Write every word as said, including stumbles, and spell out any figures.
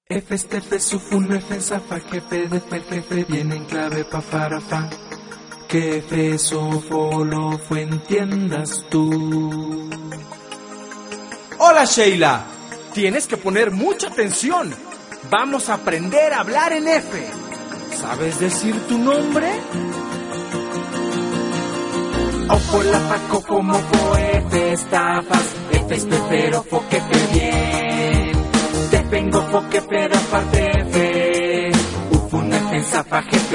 F, este, F, sufun, F, zafa, jefe, de, fe, jefe, viene en clave, pa, para, fa. Que F, sofo, lo, fue, entiendas tú. Hola, Sheila. Tienes que poner mucha atención. Vamos a aprender a hablar en F. ¿Sabes decir tu nombre? Ofo, la, fa, cofo, mofo, F, estafas, F, espero, fo, que fe, bien. Te vengo, fo, que pero aparte, F. Ufun, F, zafa, jefe.